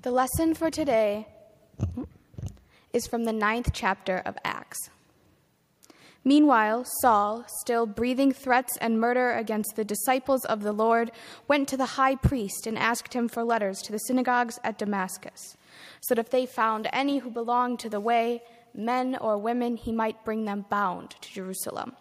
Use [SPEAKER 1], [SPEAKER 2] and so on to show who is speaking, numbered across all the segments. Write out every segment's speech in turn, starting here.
[SPEAKER 1] The lesson for today is from the 9th chapter of Acts. Meanwhile, Saul, still breathing threats and murder against the disciples of the Lord, went to the high priest and asked him for letters to the synagogues at Damascus, so that if they found any who belonged to the way, men or women, he might bring them bound to Jerusalem.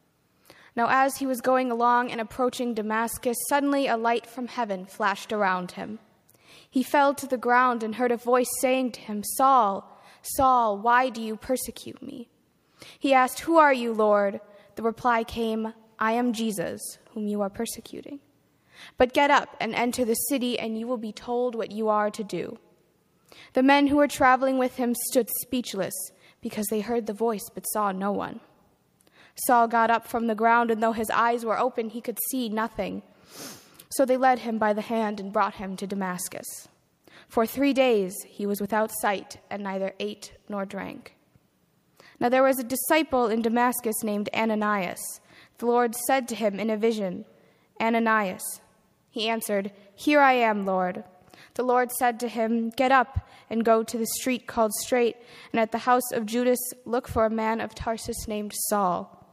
[SPEAKER 1] Now as he was going along and approaching Damascus, suddenly a light from heaven flashed around him. He fell to the ground and heard a voice saying to him, "Saul, Saul, why do you persecute me?" He asked, "Who are you, Lord?" The reply came, "I am Jesus, whom you are persecuting. But get up and enter the city, and you will be told what you are to do." The men who were traveling with him stood speechless, because they heard the voice but saw no one. Saul got up from the ground, and though his eyes were open, he could see nothing. So they led him by the hand and brought him to Damascus. For 3 days he was without sight, and neither ate nor drank. Now there was a disciple in Damascus named Ananias. The Lord said to him in a vision, "Ananias." He answered, "Here I am, Lord." The Lord said to him, "Get up and go to the street called Straight, and at the house of Judas look for a man of Tarsus named Saul.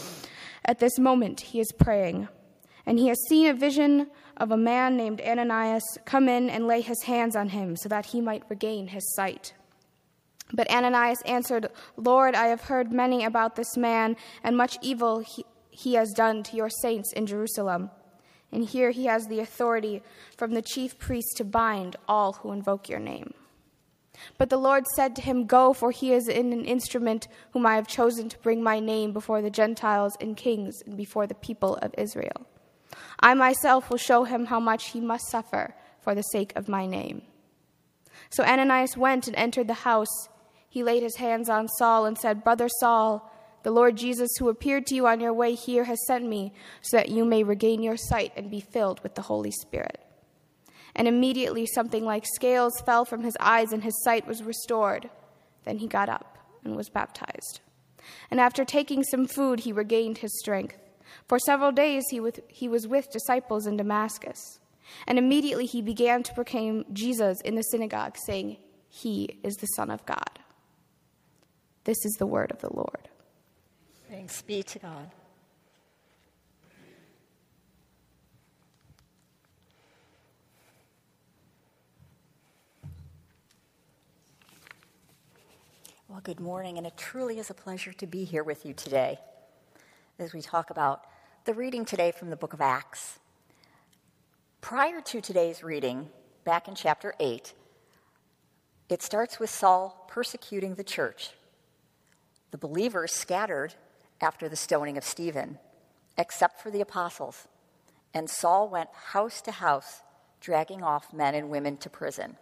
[SPEAKER 1] At this moment he is praying, and he has seen a vision of a man named Ananias come in and lay his hands on him so that he might regain his sight." But Ananias answered, "Lord, I have heard many about this man and much evil he has done to your saints in Jerusalem. And here he has the authority from the chief priest to bind all who invoke your name." But the Lord said to him, "Go, for he is an instrument whom I have chosen to bring my name before the Gentiles and kings and before the people of Israel. I myself will show him how much he must suffer for the sake of my name." So Ananias went and entered the house. He laid his hands on Saul and said, "Brother Saul, the Lord Jesus, who appeared to you on your way here, has sent me so that you may regain your sight and be filled with the Holy Spirit." And immediately something like scales fell from his eyes and his sight was restored. Then he got up and was baptized. And after taking some food, he regained his strength. For several days he was with disciples in Damascus. And immediately he began to proclaim Jesus in the synagogue, saying, "He is the Son of God." This is the word of the Lord.
[SPEAKER 2] Thanks be to God. Well, good morning, and it truly is a pleasure to be here with you today as we talk about the reading today from the book of Acts. Prior to today's reading, back in chapter 8, it starts with Saul persecuting the church. The believers scattered after the stoning of Stephen, except for the apostles, and Saul went house to house, dragging off men and women to prison.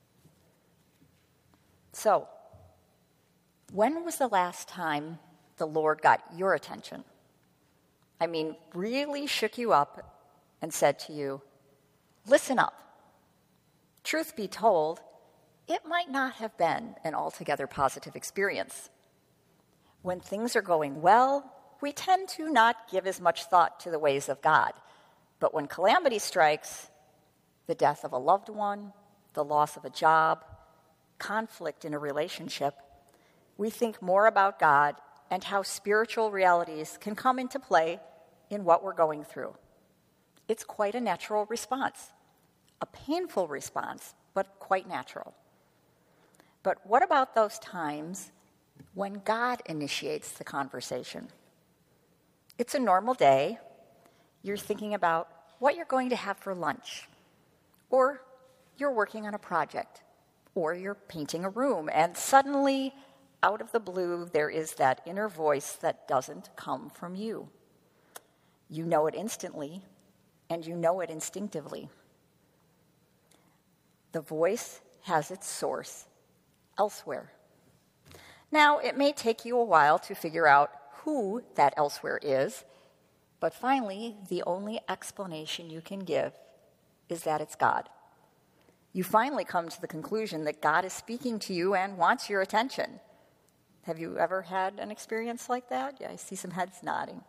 [SPEAKER 2] So, when was the last time the Lord got your attention? I mean, really shook you up and said to you, "Listen up." Truth be told, it might not have been an altogether positive experience. When things are going well, we tend to not give as much thought to the ways of God. But when calamity strikes, the death of a loved one, the loss of a job, conflict in a relationship, we think more about God and how spiritual realities can come into play in what we're going through. It's quite a natural response, a painful response, but quite natural. But what about those times when God initiates the conversation? It's a normal day. You're thinking about what you're going to have for lunch, or you're working on a project, or you're painting a room, and suddenly, out of the blue, there is that inner voice that doesn't come from you. You know it instantly, and you know it instinctively. The voice has its source elsewhere. Now, it may take you a while to figure out who that elsewhere is, but finally, the only explanation you can give is that it's God. You finally come to the conclusion that God is speaking to you and wants your attention. Have you ever had an experience like that? Yeah, I see some heads nodding.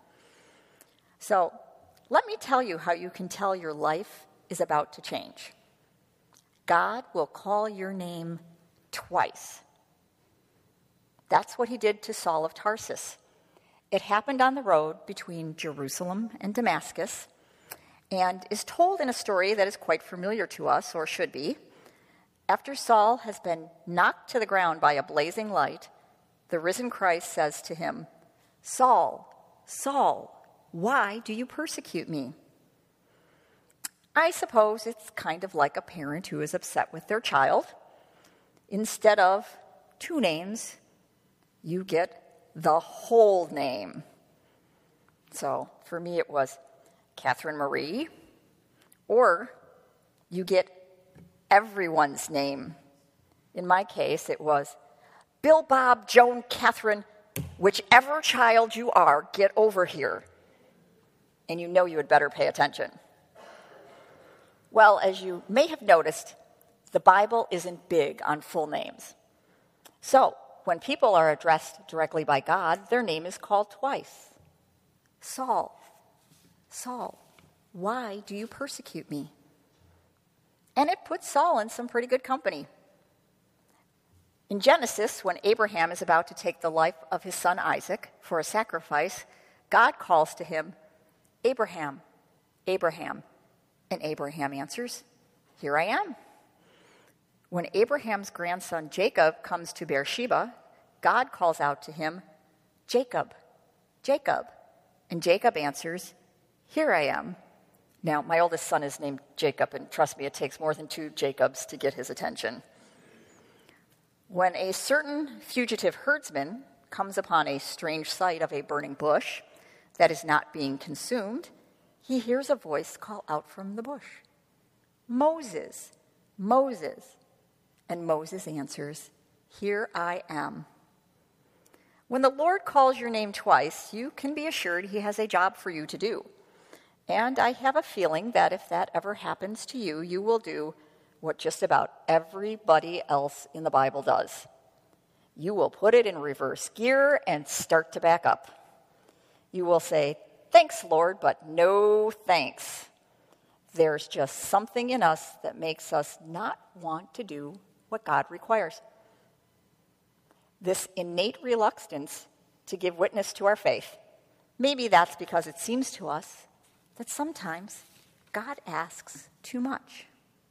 [SPEAKER 2] So, let me tell you how you can tell your life is about to change. God will call your name twice. That's what he did to Saul of Tarsus. It happened on the road between Jerusalem and Damascus, and is told in a story that is quite familiar to us, or should be. After Saul has been knocked to the ground by a blazing light, the risen Christ says to him, "Saul, Saul, why do you persecute me?" I suppose it's kind of like a parent who is upset with their child. Instead of 2 names, you get the whole name. So for me, it was Catherine Marie, or you get everyone's name. In my case, it was Bill, Bob, Joan, Catherine, whichever child you are, get over here. And you know you had better pay attention. Well, as you may have noticed, the Bible isn't big on full names. So when people are addressed directly by God, their name is called twice. Saul, Saul, why do you persecute me? And it puts Saul in some pretty good company. In Genesis, when Abraham is about to take the life of his son Isaac for a sacrifice, God calls to him, "Abraham, Abraham." And Abraham answers, "Here I am." When Abraham's grandson Jacob comes to Beersheba, God calls out to him, "Jacob, Jacob." And Jacob answers, "Here I am." Now, my oldest son is named Jacob, and trust me, it takes more than 2 Jacobs to get his attention. When a certain fugitive herdsman comes upon a strange sight of a burning bush that is not being consumed, he hears a voice call out from the bush, "Moses, Moses." And Moses answers, "Here I am." When the Lord calls your name twice, you can be assured he has a job for you to do. And I have a feeling that if that ever happens to you, you will do what just about everybody else in the Bible does. You will put it in reverse gear and start to back up. You will say, "Thanks, Lord, but no thanks." There's just something in us that makes us not want to do what God requires. This innate reluctance to give witness to our faith, maybe that's because it seems to us that sometimes God asks too much.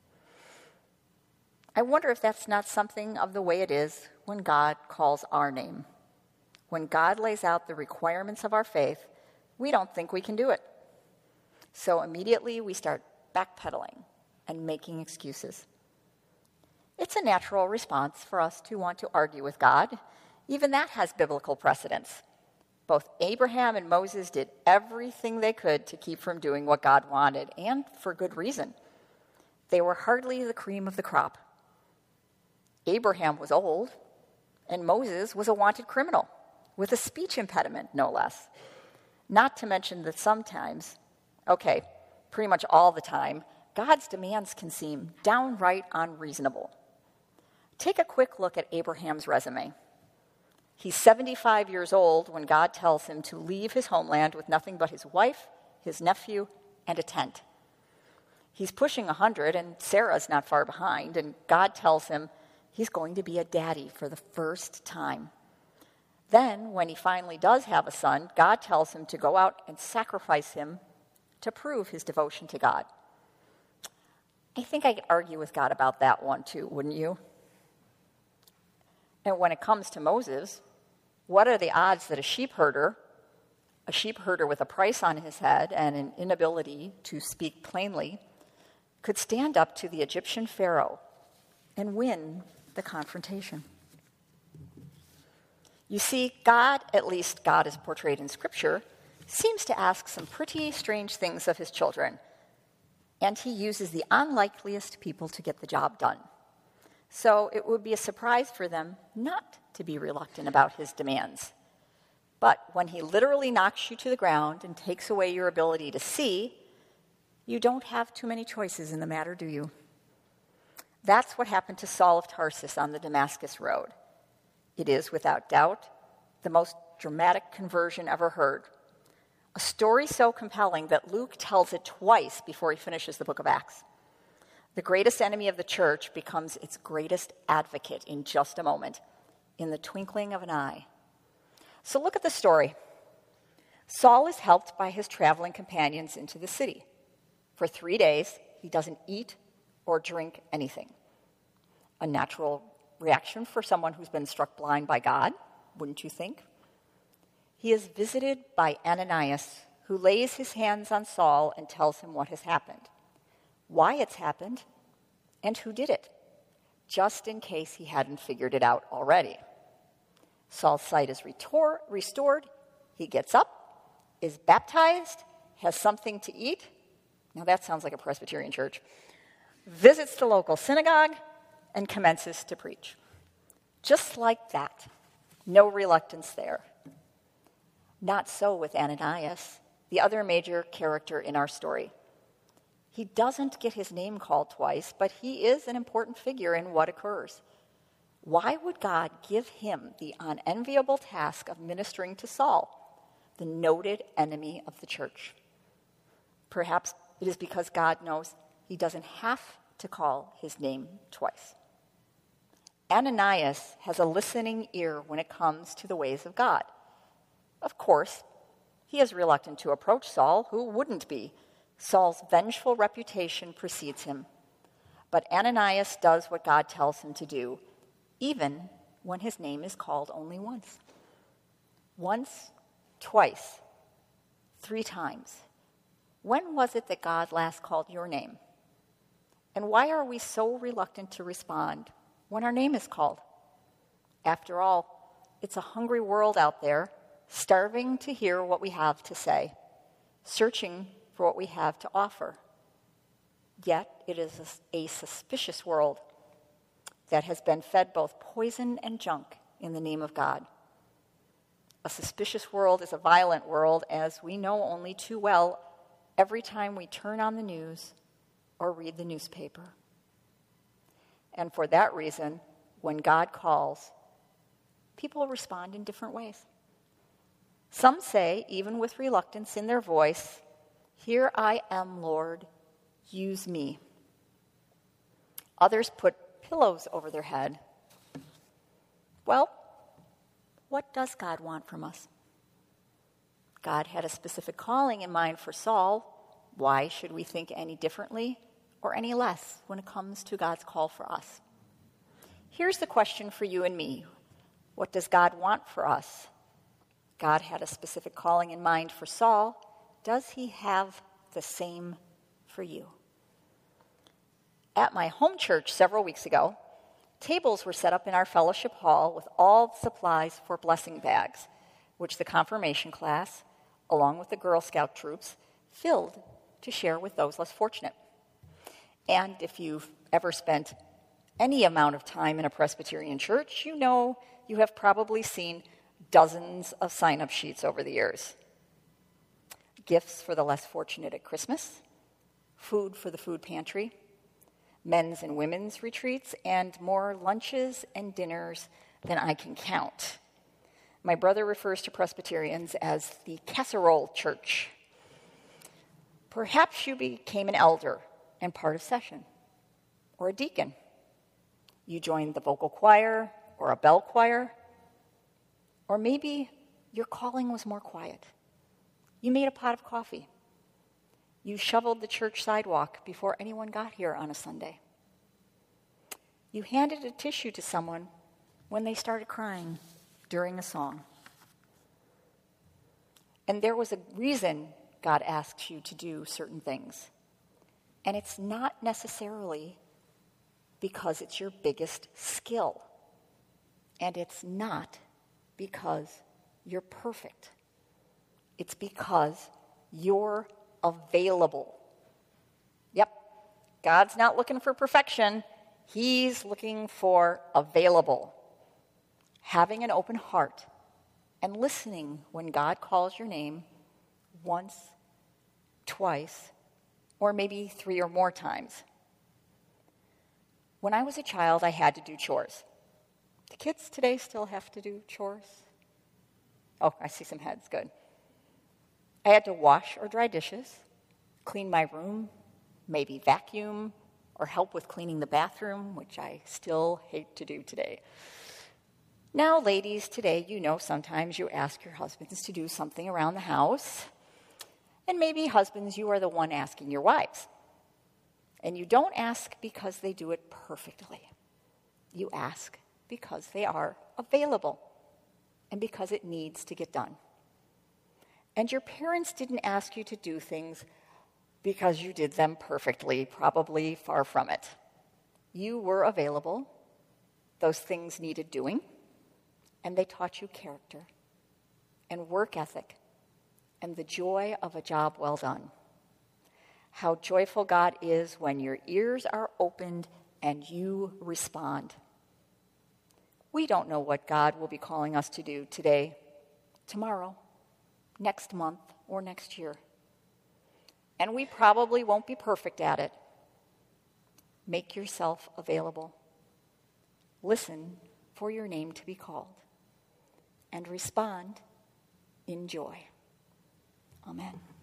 [SPEAKER 2] I wonder if that's not something of the way it is when God calls our name. When God lays out the requirements of our faith, we don't think we can do it. So immediately we start backpedaling and making excuses. It's a natural response for us to want to argue with God. Even that has biblical precedence. Both Abraham and Moses did everything they could to keep from doing what God wanted, and for good reason. They were hardly the cream of the crop. Abraham was old, and Moses was a wanted criminal, with a speech impediment, no less. Not to mention that sometimes, pretty much all the time, God's demands can seem downright unreasonable. Take a quick look at Abraham's resume. He's 75 years old when God tells him to leave his homeland with nothing but his wife, his nephew, and a tent. He's pushing 100, and Sarah's not far behind, and God tells him he's going to be a daddy for the first time. Then, when he finally does have a son, God tells him to go out and sacrifice him to prove his devotion to God. I think I could argue with God about that one too, wouldn't you? And when it comes to Moses, what are the odds that a sheep herder with a price on his head and an inability to speak plainly, could stand up to the Egyptian Pharaoh and win the confrontation? You see, God, at least God as portrayed in Scripture, seems to ask some pretty strange things of his children, and he uses the unlikeliest people to get the job done. So it would be a surprise for them not to be reluctant about his demands. But when he literally knocks you to the ground and takes away your ability to see, you don't have too many choices in the matter, do you? That's what happened to Saul of Tarsus on the Damascus road. It is, without doubt, the most dramatic conversion ever heard. A story so compelling that Luke tells it twice before he finishes the book of Acts. The greatest enemy of the church becomes its greatest advocate in just a moment, in the twinkling of an eye. So look at the story. Saul is helped by his traveling companions into the city. For 3 days, he doesn't eat or drink anything. A natural reaction for someone who's been struck blind by God, wouldn't you think? He is visited by Ananias, who lays his hands on Saul and tells him what has happened, why it's happened, and who did it, just in case he hadn't figured it out already. Saul's sight is restored. He gets up, is baptized, has something to eat. Now that sounds like a Presbyterian church. Visits the local synagogue and commences to preach. Just like that. No reluctance there. Not so with Ananias, the other major character in our story. He doesn't get his name called twice, but he is an important figure in what occurs. Why would God give him the unenviable task of ministering to Saul, the noted enemy of the church? Perhaps it is because God knows he doesn't have to call his name twice. Ananias has a listening ear when it comes to the ways of God. Of course, he is reluctant to approach Saul, who wouldn't be. Saul's vengeful reputation precedes him. But Ananias does what God tells him to do, even when his name is called only once. Once, twice, 3 times. When was it that God last called your name? And why are we so reluctant to respond when our name is called? After all, it's a hungry world out there, starving to hear what we have to say, searching for what we have to offer. Yet it is a suspicious world that has been fed both poison and junk in the name of God. A suspicious world is a violent world, as we know only too well every time we turn on the news or read the newspaper. And for that reason, when God calls, people respond in different ways. Some say, even with reluctance in their voice, "Here I am, Lord, use me." Others put pillows over their head. Well, what does God want from us? God had a specific calling in mind for Saul. Why should we think any differently or any less when it comes to God's call for us? Here's the question for you and me. What does God want for us? God had a specific calling in mind for Saul. Does he have the same for you? At my home church several weeks ago, tables were set up in our fellowship hall with all the supplies for blessing bags, which the confirmation class, along with the Girl Scout troops, filled to share with those less fortunate. And if you've ever spent any amount of time in a Presbyterian church, you know you have probably seen dozens of sign-up sheets over the years. Gifts for the less fortunate at Christmas, food for the food pantry, men's and women's retreats, and more lunches and dinners than I can count. My brother refers to Presbyterians as the casserole church. Perhaps you became an elder and part of session, or a deacon. You joined the vocal choir or a bell choir, or maybe your calling was more quiet. You made a pot of coffee. You shoveled the church sidewalk before anyone got here on a Sunday. You handed a tissue to someone when they started crying during a song. And there was a reason God asked you to do certain things. And it's not necessarily because it's your biggest skill. And it's not because you're perfect. It's because you're available. Yep, God's not looking for perfection. He's looking for available. Having an open heart and listening when God calls your name once, twice, or maybe 3 or more times. When I was a child, I had to do chores. Do kids today still have to do chores? Oh, I see some heads, good. I had to wash or dry dishes, clean my room, maybe vacuum or help with cleaning the bathroom, which I still hate to do today. Now, ladies, today, you know sometimes you ask your husbands to do something around the house. And maybe husbands, you are the one asking your wives. And you don't ask because they do it perfectly. You ask because they are available and because it needs to get done. And your parents didn't ask you to do things because you did them perfectly, probably far from it. You were available. Those things needed doing. And they taught you character and work ethic and the joy of a job well done. How joyful God is when your ears are opened and you respond. We don't know what God will be calling us to do today, tomorrow, next month, or next year. And we probably won't be perfect at it. Make yourself available. Listen for your name to be called. And respond in joy. Amen.